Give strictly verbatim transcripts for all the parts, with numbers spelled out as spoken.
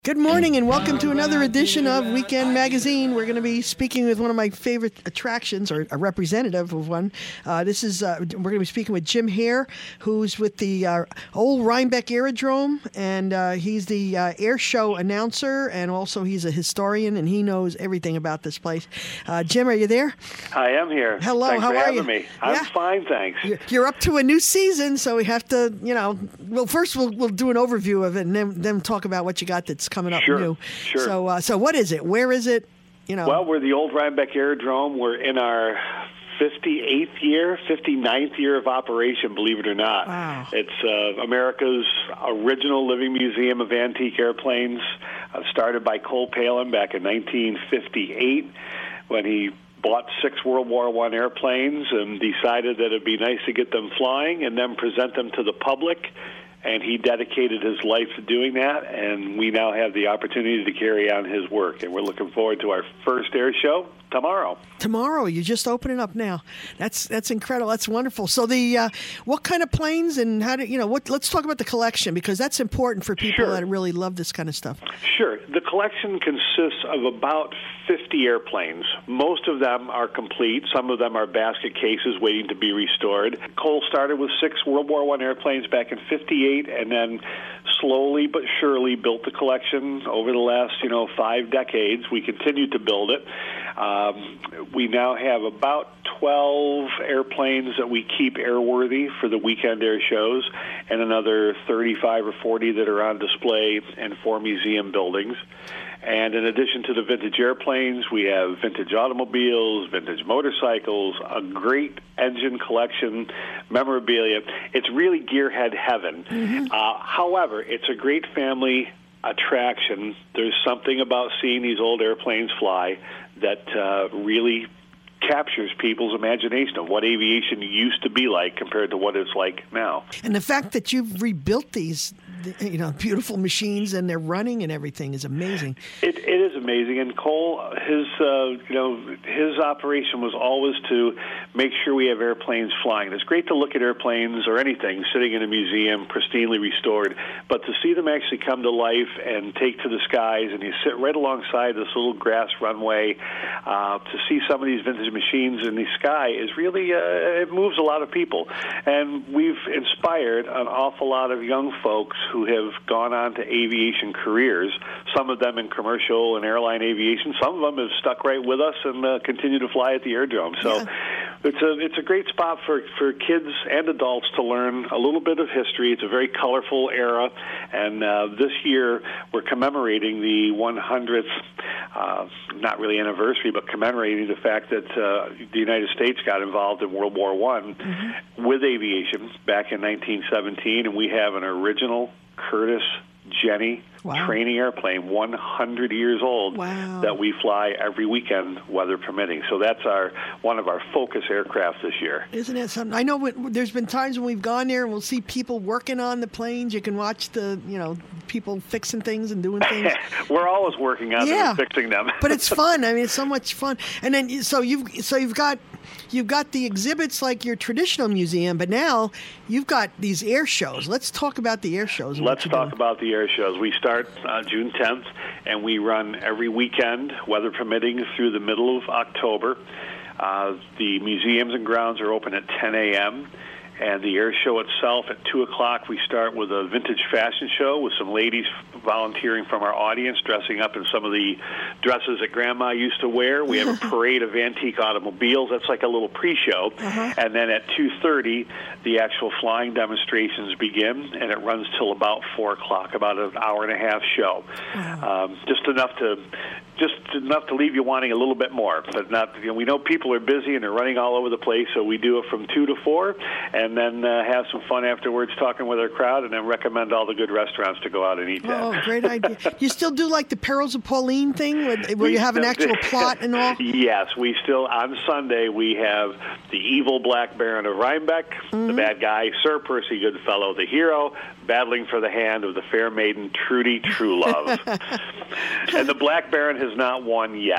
Good morning and welcome to another edition of Weekend Magazine. We're going to be speaking with one of my favorite attractions, or a representative of one. Uh, this is uh, we're going to be speaking with Jim Hare, who's with the uh, old Rhinebeck Aerodrome, and uh, he's the uh, air show announcer, and also he's a historian, and he knows everything about this place. Uh, Jim, are you there? I am here. Hello, thanks how for are having you? Me. I'm yeah. fine, thanks. You're up to a new season, so we have to, you know, well, first we'll we'll do an overview of it, and then then talk about what you got that's coming up sure, new. Sure. So, uh, so what is it? Where is it? You know. Well, we're the old Rhinebeck Aerodrome. We're in our fifty-eighth year, fifty-ninth year of operation, believe it or not. Wow. It's uh, America's original living museum of antique airplanes, uh, started by Cole Palin back in nineteen fifty-eight when he bought six World War One airplanes and decided that it'd be nice to get them flying and then present them to the public. And he dedicated his life to doing that, and we now have the opportunity to carry on his work. And we're looking forward to our first air show tomorrow. Tomorrow, you're just opening up now. That's that's incredible. That's wonderful. So, the uh, what kind of planes and how do you know? What? Let's talk about the collection because that's important for people sure. that really love this kind of stuff. Sure. The collection consists of about fifty airplanes. Most of them are complete. Some of them are basket cases waiting to be restored. Cole started with six World War One airplanes back in fifty-eight, and then slowly but surely built the collection over the last, you know, five decades. We continued to build it. Um, we now have about twelve airplanes that we keep airworthy for the weekend air shows, and another thirty-five or forty that are on display in four museum buildings. And in addition to the vintage airplanes, we have vintage automobiles, vintage motorcycles, a great engine collection, memorabilia. It's really gearhead heaven. Mm-hmm. Uh, however, it's a great family attraction. There's something about seeing these old airplanes fly that uh, really captures people's imagination of what aviation used to be like compared to what it's like now. And the fact that you've rebuilt these, you know, beautiful machines and they're running and everything is amazing. It, it is amazing. And Cole, his uh, you know, his operation was always to make sure we have airplanes flying. It's great to look at airplanes or anything sitting in a museum, pristinely restored, but to see them actually come to life and take to the skies, and you sit right alongside this little grass runway uh, to see some of these vintage machines in the sky is really, uh, it moves a lot of people. And we've inspired an awful lot of young folks who have gone on to aviation careers, some of them in commercial and airline aviation. Some of them have stuck right with us and uh, continue to fly at the aerodrome. So yeah. it's a it's a great spot for, for kids and adults to learn a little bit of history. It's a very colorful era, and uh, this year we're commemorating the one hundredth, uh, not really anniversary, but commemorating the fact that uh, the United States got involved in World War One mm-hmm. with aviation back in nineteen seventeen, and we have an original Curtiss Jenny wow. training airplane, one hundred years old, wow. that we fly every weekend, weather permitting. So that's our one of our focus aircraft this year. Isn't it something? I know when, there's been times when we've gone there and we'll see people working on the planes. You can watch the, you know, people fixing things and doing things. We're always working on yeah. them and fixing them. But it's fun. I mean, it's so much fun. And then so you've so you've got you've got the exhibits like your traditional museum, but now you've got these air shows. Let's talk about the air shows. Let's talk doing. about the air shows. We start uh, June tenth, and we run every weekend, weather permitting, through the middle of October. Uh, the museums and grounds are open at ten a.m., and the air show itself at two o'clock, we start with a vintage fashion show with some ladies volunteering from our audience, dressing up in some of the dresses that Grandma used to wear. We have a parade of antique automobiles. That's like a little pre-show. Uh-huh. And then at two thirty, the actual flying demonstrations begin, and it runs till about four o'clock, about an hour and a half show. Wow. Um, just enough to... Just enough to leave you wanting a little bit more, but not. You know, we know people are busy and they're running all over the place, so we do it from two to four, and then uh, have some fun afterwards, talking with our crowd, and then recommend all the good restaurants to go out and eat at. Oh, great idea! You still do like the Perils of Pauline thing, where, where you have an actual plot and all? Yes, we still on Sunday we have the evil Black Baron of Rhinebeck, mm-hmm. the bad guy, Sir Percy Goodfellow, the hero, battling for the hand of the fair maiden Trudy Truelove, and the Black Baron has not won yet.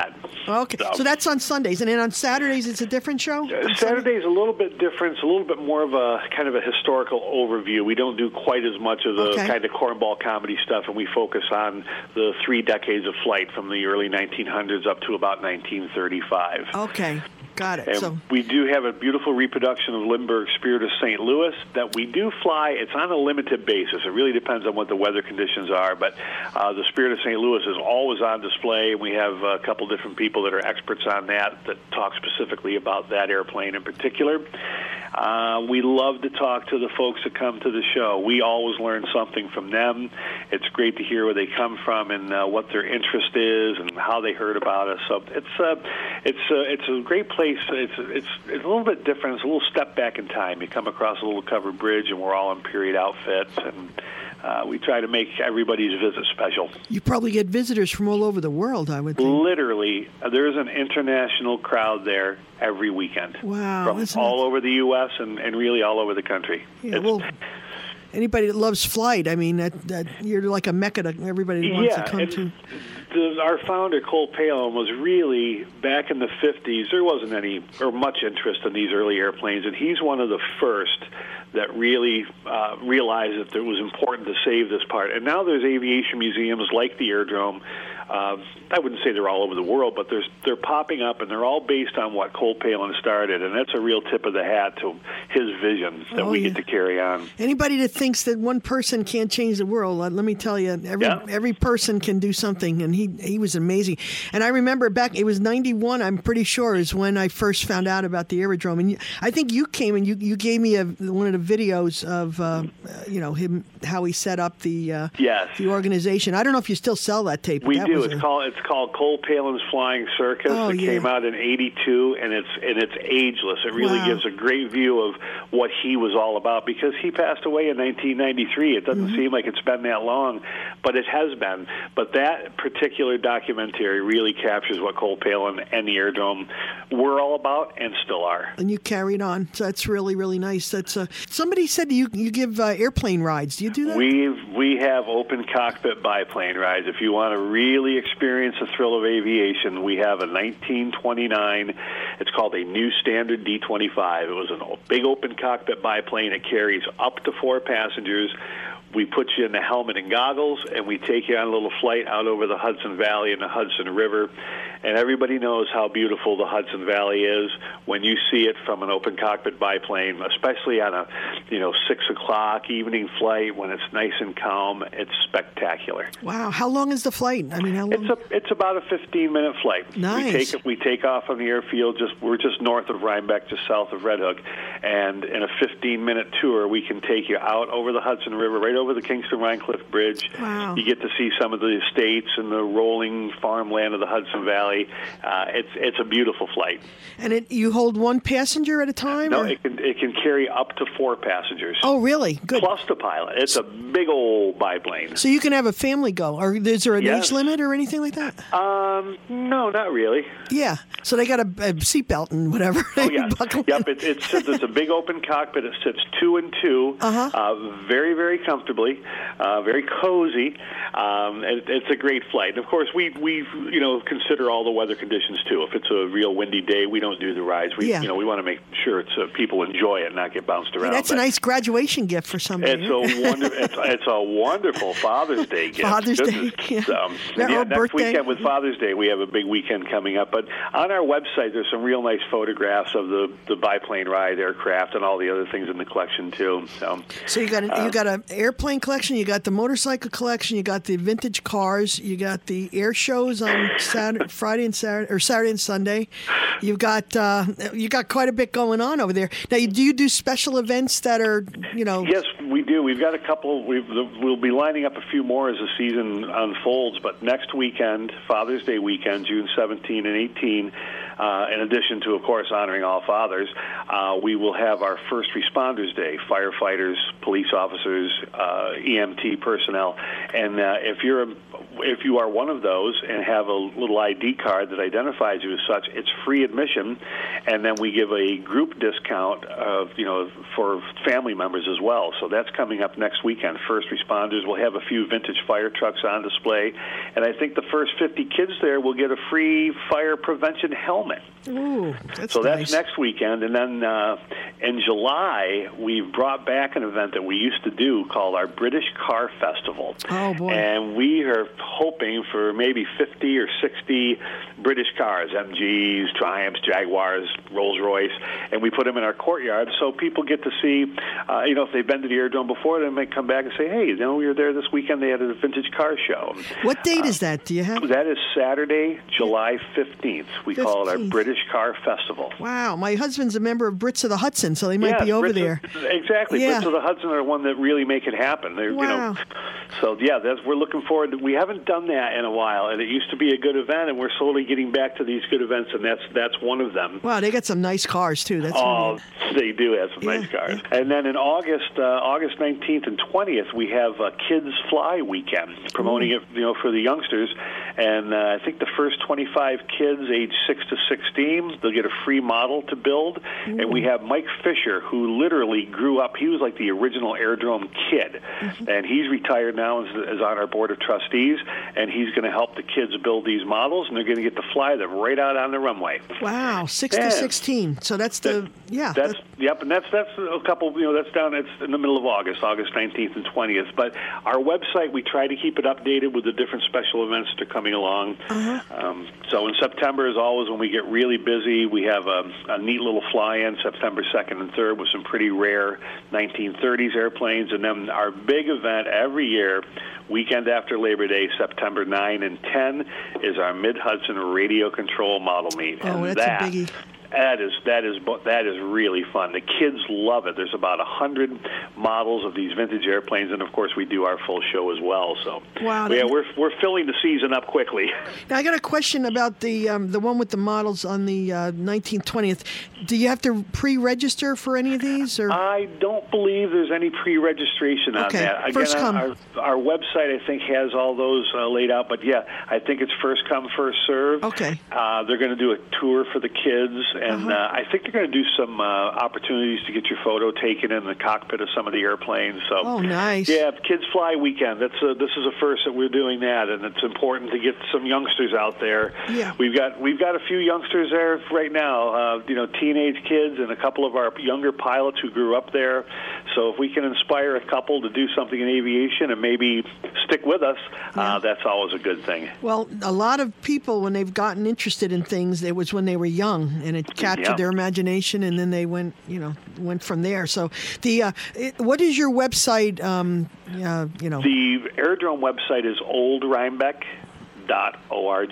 Okay, so, so that's on Sundays, and then on Saturdays it's a different show? Uh, Saturday's a little bit different. It's a little bit more of a kind of a historical overview. We don't do quite as much of the okay. kind of cornball comedy stuff, and we focus on the three decades of flight from the early nineteen hundreds up to about nineteen thirty-five. Okay. Got it. And so we do have a beautiful reproduction of Lindbergh's Spirit of Saint Louis that we do fly. It's on a limited basis. It really depends on what the weather conditions are, but uh, the Spirit of Saint Louis is always on display. We have a couple different people that are experts on that that talk specifically about that airplane in particular. Uh, we love to talk to the folks that come to the show. We always learn something from them. It's great to hear where they come from and uh, what their interest is and how they heard about us. So it's uh, it's uh, it's a great place. It's it's it's a little bit different. It's a little step back in time. You come across a little covered bridge, and we're all in period outfits, and uh, we try to make everybody's visit special. You probably get visitors from all over the world, I would think. Literally, there's an international crowd there every weekend. Wow. From Isn't all it? over the U S and, and really all over the country. Yeah, It's- well, anybody that loves flight, I mean, that, that you're like a mecca to everybody that wants yeah, to come and to. The, our founder, Cole Palin, was really, back in the fifties, there wasn't any or much interest in these early airplanes, and he's one of the first that really uh, realized that it was important to save this part. And now there's aviation museums like the Airdrome. Uh, I wouldn't say they're all over the world, but there's, they're popping up, and they're all based on what Cole Palin started, and that's a real tip of the hat to his vision that Oh, we yeah. get to carry on. Anybody that thinks that one person can't change the world, let, let me tell you, every Yeah. every person can do something, and he he was amazing. And I remember back, it was ninety-one, I'm pretty sure, is when I first found out about the Aerodrome. And you, I think you came and you, you gave me a, one of the videos of, uh, you know, him, how he set up the uh, Yes. the organization. I don't know if you still sell that tape. but We that do. was It's a- called it's called Cole Palin's Flying Circus. Oh, it yeah. came out in eighty-two, and it's and it's ageless. It really Wow. gives a great view of what he was all about, because he passed away in nineteen ninety-three. It doesn't Mm-hmm. seem like it's been that long, but it has been. But that particular documentary really captures what Cole Palin and the Airdrome were all about and still are. And you carried on. So that's really, really nice. That's uh, somebody said you you give uh, airplane rides. Do you do that? We we have open cockpit biplane rides. If you want to really experience the thrill of aviation, we have a nineteen twenty-nine. It's called a New Standard D twenty-five. It was a big open cockpit biplane. It carries up to four passengers. We put you in the helmet and goggles, and we take you on a little flight out over the Hudson Valley and the Hudson River. And everybody knows how beautiful the Hudson Valley is when you see it from an open cockpit biplane, especially on a, you know, six o'clock evening flight when it's nice and calm. It's spectacular. Wow. How long is the flight? I mean, how long? It's a it's about a fifteen minute flight. Nice. We take we take off on the airfield. Just we're just north of Rhinebeck, just south of Red Hook, and in a fifteen minute tour, we can take you out over the Hudson River, right over the Kingston Rhine Cliff Bridge. Wow. You get to see some of the estates and the rolling farmland of the Hudson Valley. Uh, it's it's a beautiful flight. And it, you hold one passenger at a time? No, or? it can it can carry up to four passengers. Oh, really? Good. Plus the pilot. It's a big old biplane. So you can have a family go. Or is there an Yes. age limit or anything like that? Um, no, not really. Yeah. So they got a, a seatbelt and whatever. Oh, yeah. Buckle Yep, in. it, it sits, it's a big open cockpit. It sits two and two, Uh-huh. uh, very, very comfortably, uh, very cozy. Um, it, it's a great flight. And, of course, we, we, you know, consider all the weather conditions, too. If it's a real windy day, we don't do the rides. We, Yeah. you know, we want to make sure it's uh, people enjoy it and not get bounced around. Hey, that's a But nice graduation gift for somebody. It's a wonder, it's, it's a wonderful Father's Day gift. Father's Goodness. Day, yeah. Um, Or yeah, next birthday. weekend with Father's Day, we have a big weekend coming up. But on our website, there's some real nice photographs of the, the biplane ride aircraft and all the other things in the collection too. So, So you got an, Uh, you got an airplane collection, you got the motorcycle collection, you got the vintage cars, you got the air shows on Saturday, Friday and Saturday, or Saturday and Sunday. You've got uh, you got quite a bit going on over there. Now, you, do you do special events that are, you know? yes, we do. We've got a couple. We've, we'll be lining up a few more as the season unfolds. But next weekend, Father's Day weekend, June seventeenth and eighteenth, uh, in addition to, of course, honoring all fathers, uh, we will have our First Responders Day, firefighters, police officers, uh, E M T personnel. And uh, if you're if you are one of those and have a little I D card that identifies you as such, it's free admission, and then we give a group discount of, you know, for family members as well. So that's coming up next weekend. First responders will have a few vintage fire trucks on display, and I think the first fifty kids there will get a free fire prevention helmet. Ooh, that's so that's nice. next weekend, and then uh, in July we've brought back an event that we used to do called our British Car Festival. Oh boy! And we are hoping for maybe fifty or sixty British cars, M Gs, Triumphs, Jaguars, Rolls Royce, and we put them in our courtyard so people get to see. Uh, you know, if they've been to the Aerodrome before, they might come back and say, "Hey, you know, we were there this weekend. They had a vintage car show." What date uh, is that? Do you have? That is Saturday, July fifteenth. We fifteenth. Call it our British Car Festival. Wow, my husband's a member of Brits of the Hudson, so they might yeah, be over Brits there. Of, exactly, yeah. Brits of the Hudson are the one that really make it happen. They're, wow. You know, so yeah, that's, we're looking forward to. We haven't done that in a while, and it used to be a good event, and we're slowly getting back to these good events, and that's that's one of them. Wow, they got some nice cars too. That's oh, really... they do have some yeah, nice cars. yeah. And then in August, uh, August nineteenth and twentieth, we have a Kids Fly weekend, promoting Ooh. it, you know, for the youngsters. And uh, I think the first twenty-five kids, age six to sixteen, they'll get a free model to build. Ooh. And we have Mike Fisher, who literally grew up. He was like the original Aerodrome kid, mm-hmm. and he's retired now, is, is on our board of trustees, and he's going to help the kids build these models, and they're going to get to fly them right out on the runway. Wow, six and to sixteen. So that's the that, yeah. That's yep, and that's that's a couple. You know, that's down. It's in the middle of August, August nineteenth and twentieth. But our website, we try to keep it updated with the different special events that are coming along. Uh-huh. Um, so in September is always when we get really busy. We have a, a neat little fly-in September second and third with some pretty rare nineteen thirties airplanes, and then our big event every year, weekend after Labor Day, September ninth and tenth, is our Mid-Hudson Radio Control Model Meet. Oh, and that's that, a biggie. That is that is that is really fun. The kids love it. There's about a hundred models of these vintage airplanes, and of course we do our full show as well. So wow, yeah, we're we're filling the season up quickly. Now I got a question about the um, the one with the models on the uh, nineteenth, twentieth. Do you have to pre-register for any of these? Or I don't believe there's any pre-registration on okay. that. Again, first come. Our, our website I think has all those uh, laid out, but yeah, I think it's first come first serve. Okay. Uh, they're going to do a tour for the kids. And uh-huh. uh, I think they're going to do some uh, opportunities to get your photo taken in the cockpit of some of the airplanes. So, oh, nice. Yeah, Kids Fly weekend. That's a, this is a first that we're doing that, and it's important to get some youngsters out there. Yeah. We've got we've got a few youngsters there right now. Uh, you know, teenage kids and a couple of our younger pilots who grew up there. So if we can inspire a couple to do something in aviation and maybe stick with us, yeah. uh, that's always a good thing. Well, a lot of people, when they've gotten interested in things, it was when they were young, and it captured yeah. their imagination, and then they went, you know, went from there. So, the uh, it, what is your website? Um, uh, you know, the Aerodrome website is old rhinebeck dot org.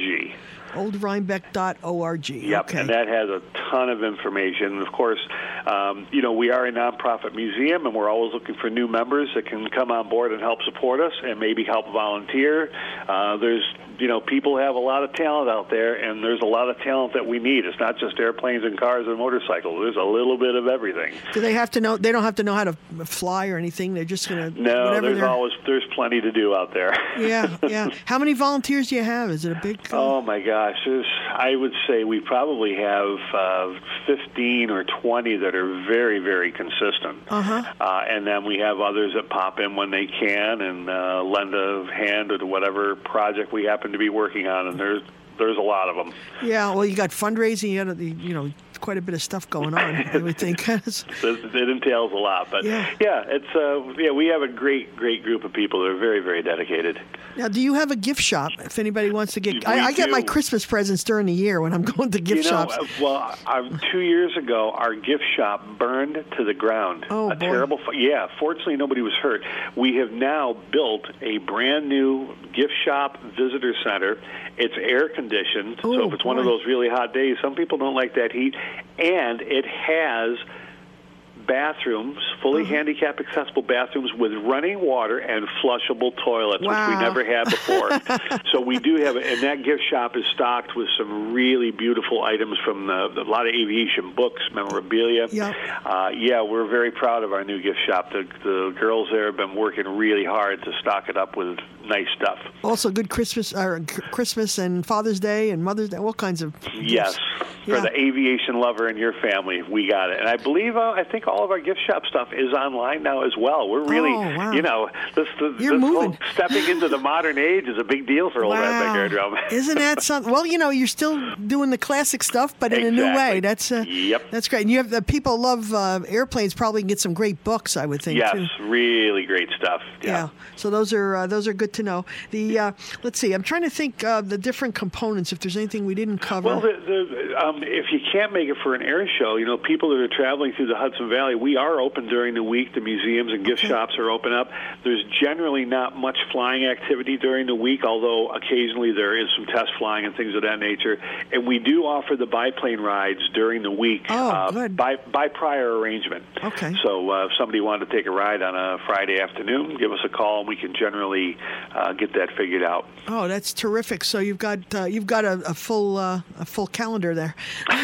old rhinebeck dot org. Yep, okay. And that has a ton of information. Of course, um, you know, we are a nonprofit museum, and we're always looking for new members that can come on board and help support us and maybe help volunteer. Uh, there's You know, people have a lot of talent out there, and there's a lot of talent that we need. It's not just airplanes and cars and motorcycles. There's a little bit of everything. Do they have to know? They don't have to know how to fly or anything. They're just going to. No, there's they're... always there's plenty to do out there. Yeah, yeah. How many volunteers do you have? Is it a big? Uh... Oh my gosh, there's, I would say we probably have uh, fifteen or twenty that are very, very consistent. Uh-huh. Uh, and then we have others that pop in when they can and uh, lend a hand to whatever project we happen to be working on, and there's there's a lot of them. Yeah, well, you got fundraising, you got the, you know, quite a bit of stuff going on. I would think it, it entails a lot, but yeah, yeah it's uh, yeah, we have a great great group of people that are very very dedicated. Now, do you have a gift shop? If anybody wants to get, I, I get my Christmas presents during the year when I'm going to gift you know, shops. Well, uh, two years ago, our gift shop burned to the ground. Oh, a boy. terrible. Yeah, fortunately, nobody was hurt. We have now built a brand new gift shop visitor center. It's air conditioned, oh, so if it's boy. one of those really hot days, some people don't like that heat, and it has bathrooms, fully uh-huh. handicap accessible bathrooms with running water and flushable toilets, wow. which we never had before. So we do have, and that gift shop is stocked with some really beautiful items from the, a lot of aviation books, memorabilia. Yep. Uh, yeah, we're very proud of our new gift shop. The, the girls there have been working really hard to stock it up with nice stuff. Also, good Christmas, uh, Christmas and Father's Day and Mother's Day, all kinds of gifts. Yes. For yeah. the aviation lover in your family, we got it. And I believe, uh, I think all of our gift shop stuff is online now as well. We're really, oh, wow. you know, this, this, You're this moving. whole stepping into the modern age is a big deal for Old wow. Rhinebeck Aerodrome. Isn't that something? Well, you know, you're still doing the classic stuff, but in exactly. a new way. That's uh, yep. That's great. And you have the people love uh, airplanes. Probably can get some great books, I would think. Yes, too. really great stuff. Yeah. yeah. So those are uh, those are good to know. The uh, let's see. I'm trying to think uh, the different components. If there's anything we didn't cover. Well, the, the, um, if you can't make it for an air show, you know, people that are traveling through the Hudson Valley, we are open during the week. The museums and gift okay. shops are open up. There's generally not much flying activity during the week, although occasionally there is some test flying and things of that nature. And we do offer the biplane rides during the week oh, uh, good. by by prior arrangement. Okay. So uh, if somebody wanted to take a ride on a Friday afternoon, give us a call, and we can generally uh, get that figured out. Oh, that's terrific. So you've got uh, you've got a, a full uh, a full calendar there.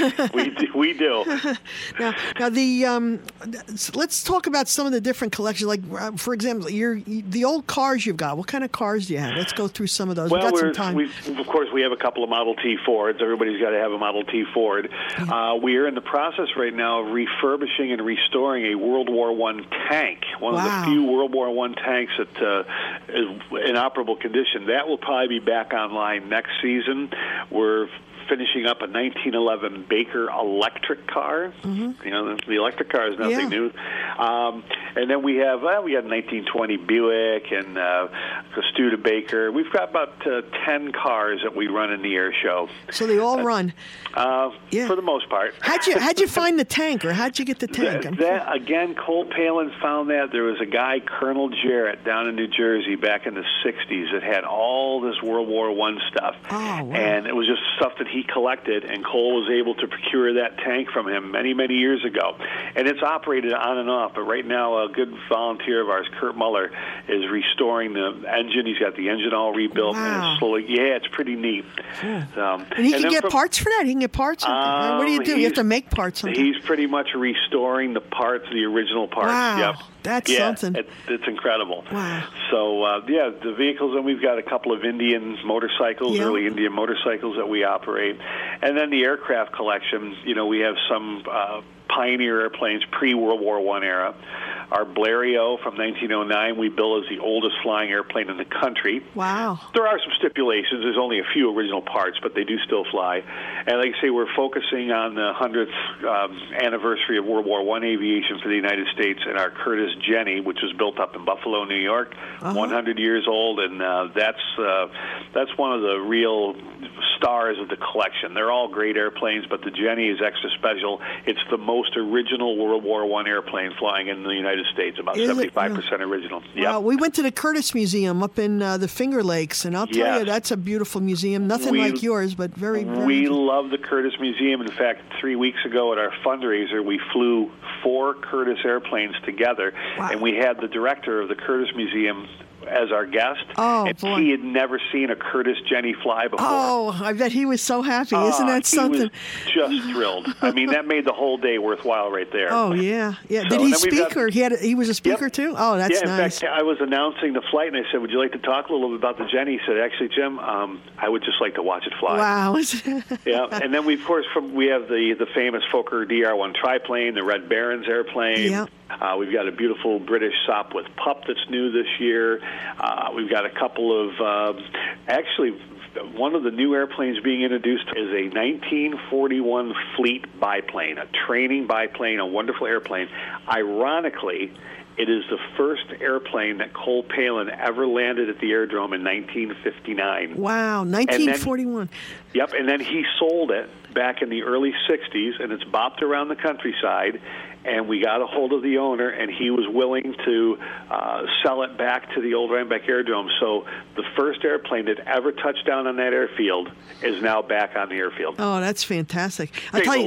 we do, we do. now, now the um, let's talk about some of the different collections. Like, uh, for example, your the old cars you've got. What kind of cars do you have? Let's go through some of those. Well, We've got we're, some time. We've, of course, we have a couple of Model T Fords. Everybody's got to have a Model T Ford. Yeah. Uh, we are in the process right now of refurbishing and restoring a World War One tank. One wow. of the few World War One tanks that uh, is in operable condition. That will probably be back online next season. We're finishing up a nineteen eleven Baker electric car. Mm-hmm. You know, the electric car is nothing yeah. new. Um, and then we have well, we got a nineteen twenty Buick and uh, a Studebaker. We've got about uh, ten cars that we run in the air show. So they all uh, run. Uh, yeah. For the most part. How'd you how'd you find the tank, or how'd you get the tank? That, that, again, Cole Palin found that. There was a guy, Colonel Jarrett, down in New Jersey back in the sixties that had all this World War One stuff. Oh, wow. And it was just stuff that he collected, and Cole was able to procure that tank from him many, many years ago. And it's operated on and off, but right now a good volunteer of ours, Kurt Muller, is restoring the engine. He's got the engine all rebuilt. Wow. And it's slowly, yeah, it's pretty neat. Yeah. Um, and he and can get from, parts for that? He can get parts? Um, what do you do? You have to make parts? Something. He's pretty much restoring the parts, the original parts. Wow. Yep. That's yeah, something. It, it's incredible. Wow. So, uh, yeah, the vehicles, and we've got a couple of Indian motorcycles, yeah. early Indian motorcycles that we operate. And then the aircraft collection, you know, we have some uh, Pioneer airplanes pre-World War One era. Our Blériot from nineteen oh nine we bill as the oldest flying airplane in the country. Wow. There are some stipulations. There's only a few original parts, but they do still fly. And like I say, we're focusing on the hundredth um, anniversary of World War One aviation for the United States, and our Curtiss Jenny, which was built up in Buffalo, New York, uh-huh. one hundred years old, and uh, that's uh, that's one of the real stars of the collection. They're all great airplanes, but the Jenny is extra special. It's the most original World War One airplane flying in the United States, about is seventy-five percent yeah. original. Wow. Yep. We went to the Curtiss Museum up in uh, the Finger Lakes, and I'll tell yes. you, that's a beautiful museum. Nothing we, like yours, but very, very We good. love the Curtiss Museum. In fact, three weeks ago at our fundraiser, we flew four Curtiss airplanes together, wow. and we had the director of the Curtiss Museum as our guest, oh, and boy. he had never seen a Curtiss Jenny fly before. Oh, I bet he was so happy. Uh, Isn't that something? He was just thrilled. I mean, that made the whole day worthwhile right there. Oh, yeah. yeah. So, Did he got, speak, or he had a, he was a speaker, yep. too? Oh, that's yeah, in nice. fact, I was announcing the flight, and I said, would you like to talk a little bit about the Jenny? He said, actually, Jim, um, I would just like to watch it fly. Wow. yeah, and then we, of course, from, we have the, the famous Fokker D R one triplane, the Red Barons airplane. Yep. Uh, we've got a beautiful British Sopwith Pup that's new this year. Uh, we've got a couple of, uh, actually, one of the new airplanes being introduced is a nineteen forty-one Fleet biplane, a training biplane, a wonderful airplane. Ironically, it is the first airplane that Cole Palin ever landed at the aerodrome in nineteen fifty-nine. Wow, nineteen forty-one. Then, yep, and then he sold it back in the early sixties, and it's bopped around the countryside, and we got a hold of the owner, and he was willing to uh, sell it back to the old Rhinebeck Aerodrome. So the first airplane that ever touched down on that airfield is now back on the airfield. Oh, that's fantastic. I'll Big tell little you,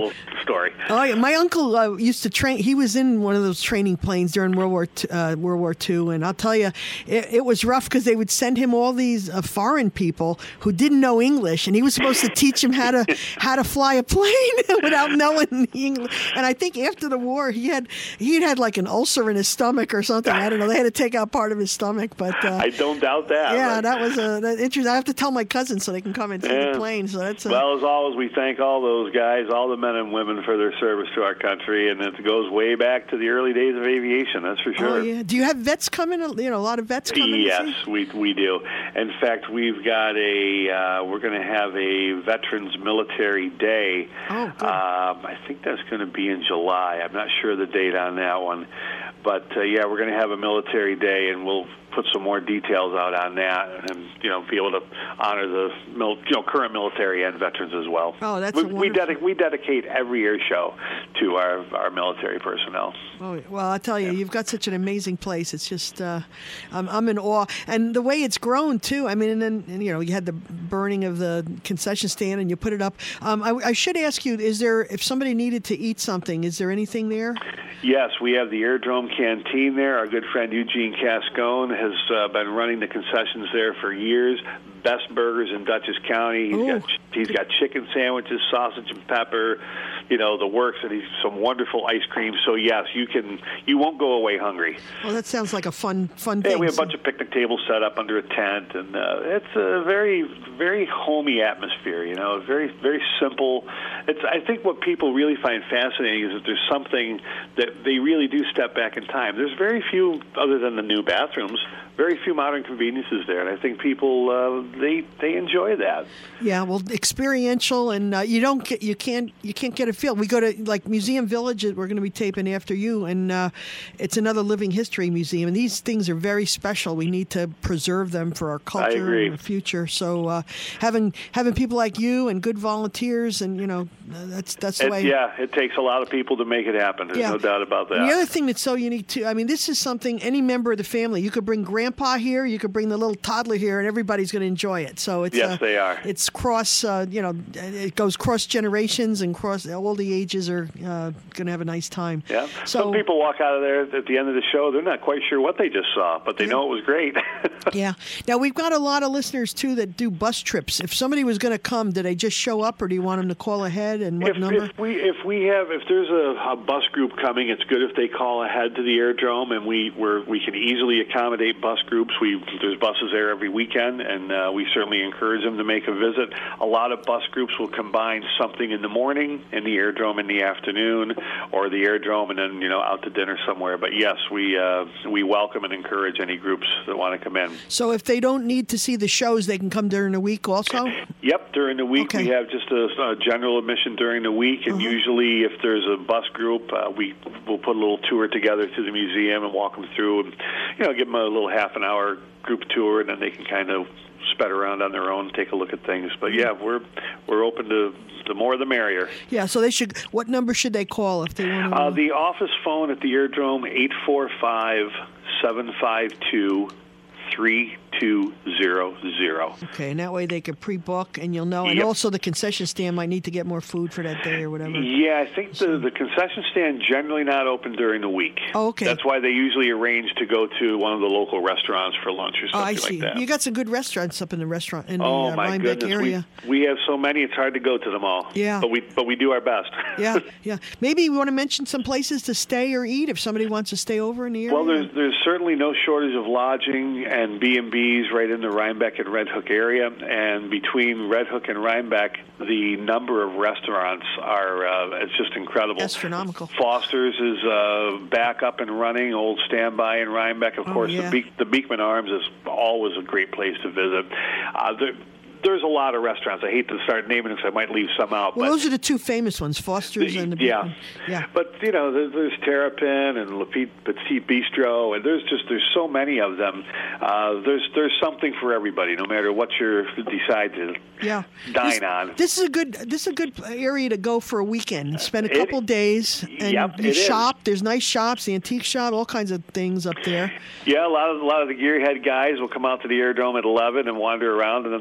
story. Oh, yeah. My uncle uh, used to train. He was in one of those training planes during World War Two, uh, World War Two, and I'll tell you, it, it was rough because they would send him all these uh, foreign people who didn't know English, and he was supposed to teach them how to how to fly a plane without knowing the English. And I think after the war, he had he had like an ulcer in his stomach or something. I don't know. They had to take out part of his stomach, but uh, I don't doubt that. Yeah, right? that was a that interesting. I have to tell my cousins so they can come and see yeah. the plane. So that's a, well, as always, we thank all those guys, all the men and women for their service to our country, and it goes way back to the early days of aviation. That's for sure. Oh yeah. Do you have vets coming? You know, a lot of vets coming. Yes, we we do. In fact, we've got a uh, we're going to have a Veterans Military Day. Oh, good. Um, I think that's going to be in July. I'm not sure the date on that one, but uh, yeah, we're going to have a military day, and we'll put some more details out on that, and you know, be able to honor the mil- you know current military and veterans as well. Oh, that's we, a we, wonderful... dedic- we dedicate every air show to our our military personnel. Oh well, I tell you, yeah. you've got such an amazing place. It's just uh, I'm I'm in awe, and the way it's grown too. I mean, and then and, you know, you had the burning of the concession stand, and you put it up. Um, I, I should ask you: is there, if somebody needed to eat something, is there anything there? Yes, we have the Airdrome Canteen there. Our good friend Eugene Cascone has uh, been running the concessions there for years. Best burgers in Dutchess County. He's Ooh. got he's got chicken sandwiches, sausage and pepper, you know, the works, and he's some wonderful ice cream. So yes, you can you won't go away hungry. Well, that sounds like a fun fun Yeah, thing. we have a bunch of picnic tables set up under a tent, and uh, it's a very very homey atmosphere. You know, very very simple. It's I think what people really find fascinating is that there's something that they really do step back in time. There's very few, other than the new bathrooms, very few modern conveniences there, and I think people uh, they they enjoy that. Yeah, well, experiential, and uh, you don't get, you can't you can't get a feel. We go to like Museum Village. We're going to be taping after you, and uh, it's another living history museum. And these things are very special. We need to preserve them for our culture and the future. So uh, having having people like you and good volunteers, and you know, that's that's the it, way. Yeah, it takes a lot of people to make it happen. There's yeah. no doubt about that. And the other thing that's so unique too. I mean, this is something any member of the family. You could bring Grandpa here. You could bring the little toddler here, and everybody's going to enjoy it. So it's yes, uh, they are. It's cross. Uh, you know, it goes cross generations and cross all the ages are uh, going to have a nice time. Yeah. So, some people walk out of there at the end of the show. They're not quite sure what they just saw, but they yeah. know it was great. Yeah. Now we've got a lot of listeners too that do bus trips. If somebody was going to come, do they just show up, or do you want them to call ahead? And what if, number? If we if we have if there's a, a bus group coming, it's good if they call ahead to the Airdrome, and we we're, we can easily accommodate bus groups. We there's buses there every weekend, and uh, we certainly encourage them to make a visit. A lot of bus groups will combine something in the morning and the Airdrome in the afternoon, or the Airdrome and then you know out to dinner somewhere. But yes, we uh, we welcome and encourage any groups that want to come in. So if they don't need to see the shows, they can come during the week also? Yep, during the week okay. we have just a, a general admission during the week, and uh-huh. usually if there's a bus group, uh, we will put a little tour together to the museum and walk them through, and you know give them a little half an hour group tour, and then they can kind of sped around on their own and take a look at things. But yeah, we're we're open to the more the merrier. Yeah, so they should. What number should they call if they want to? Uh, the office phone at the Airdrome eight four five, seven five two, three two zero zero. Okay, and that way they can pre-book, and you'll know. And yep. also the concession stand might need to get more food for that day or whatever. Yeah, I think the, the concession stand generally not open during the week. Oh, okay. That's why they usually arrange to go to one of the local restaurants for lunch or something oh, I see. like that. You got some good restaurants up in the restaurant in oh, the uh, my Rhinebeck goodness. area. We, we have so many, it's hard to go to them all. Yeah. But we but we do our best. yeah, yeah. Maybe you want to mention some places to stay or eat if somebody wants to stay over in the area? Well, there's there's certainly no shortage of lodging and B and B's right in the Rhinebeck and Red Hook area, and between Red Hook and Rhinebeck, the number of restaurants are uh, it's just incredible. Astronomical. Foster's is uh, back up and running, old standby in Rhinebeck. Of oh, course, yeah. the, Be- the Beekman Arms is always a great place to visit. Uh, there, There's a lot of restaurants. I hate to start naming them because I might leave some out. Well, but those are the two famous ones, Foster's and the yeah, Beekman. Yeah. But you know, there's, there's Terrapin and Le Petit Bistro, and there's just there's so many of them. Uh, there's there's something for everybody, no matter what you decide to yeah. dine this, on. This is a good this is a good area to go for a weekend. Spend a couple it, days and yep, you it shop. Is. There's nice shops, the antique shop, all kinds of things up there. Yeah, a lot of a lot of the gearhead guys will come out to the Airdrome at eleven and wander around, and then their wives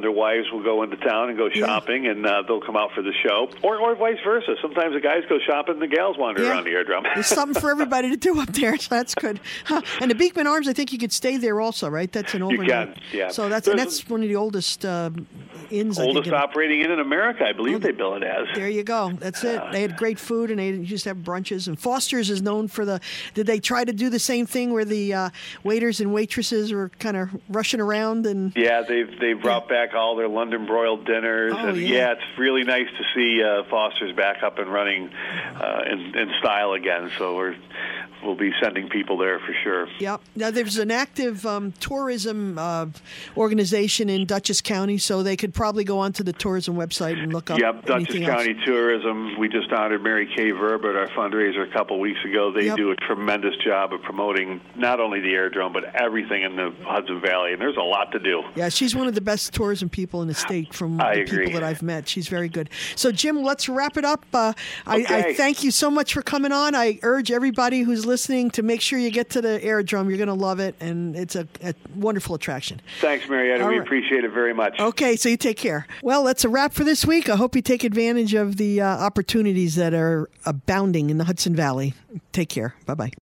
will go into town and go shopping, yeah. and uh, they'll come out for the show, or or vice versa. Sometimes the guys go shopping and the gals wander yeah. around the aerodrome. There's something for everybody to do up there, so that's good. Huh. And the Beekman Arms, I think you could stay there also, right? That's an overnight. You can, yeah. So that's and that's one of the oldest uh, inns. Oldest I think, operating inn in America, I believe oh, they bill it as. There you go. That's it. They had great food, and they used to have brunches. And Foster's is known for the. Did they try to do the same thing where the uh, waiters and waitresses were kind of rushing around and? Yeah, they've they've brought back all their London broiled dinners, oh, and yeah. yeah, it's really nice to see uh, Foster's back up and running uh, in, in style again. So we're. We'll be sending people there for sure. Yep. Now, there's an active um, tourism uh, organization in Dutchess County, so they could probably go onto the tourism website and look up Yep, Dutchess County else. Tourism. We just honored Mary Kay Verba at our fundraiser a couple weeks ago. They yep. do a tremendous job of promoting not only the aerodrome, but everything in the Hudson Valley, and there's a lot to do. Yeah, she's one of the best tourism people in the state from I the agree. people that I've met. She's very good. So, Jim, let's wrap it up. Uh, I, okay. I thank you so much for coming on. I urge everybody who's listening to make sure you get to the aerodrome. You're going to love it, and it's a, a wonderful attraction. Thanks, Marietta. All we right. appreciate it very much. Okay, so you take care. Well, that's a wrap for this week. I hope you take advantage of the uh, opportunities that are abounding in the Hudson Valley. Take care. Bye-bye.